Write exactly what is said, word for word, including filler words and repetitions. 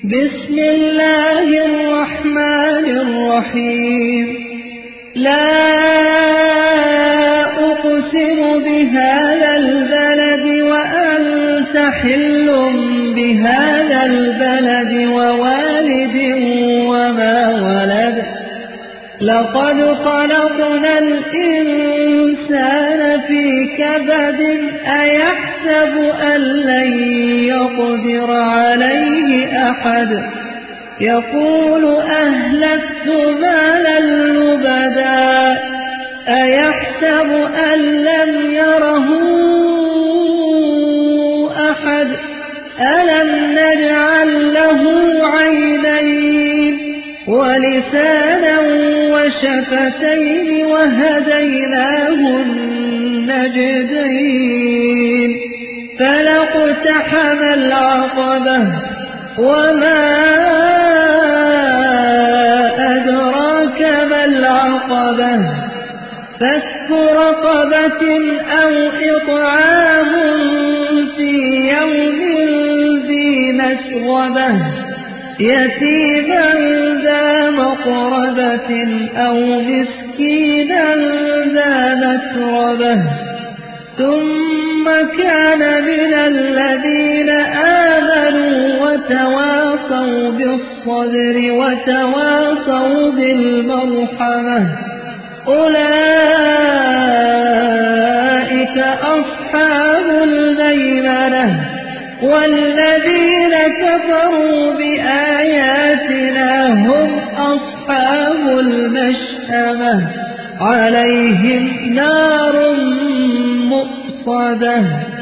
بسم الله الرحمن الرحيم لا أقسم بهذا البلد وأنت حل بهذا البلد ووالد وما ولد لقد خلقنا الإنسان في كبد أيحسب أن لن يقدر عليه أحد يقول أهلكت مالا لبدا أيحسب أن لم يره أحد ألم نجعل له عينين ولسانا وشفتين وهديناه النجدين فلاقتحم العقبة وما أدراك ما العقبة فك رقبة أو إطعام في يوم ذي مسغبة يتيما ذا مقربة أو مسكينا ذا متربة ثم كان من الذين آمنوا وتواصوا بالصبر وتواصوا بالمرحمة أولئك أصحاب الميمنة والذين كفروا بآياتنا هم أصحاب المشأمة عليهم نار مؤصدة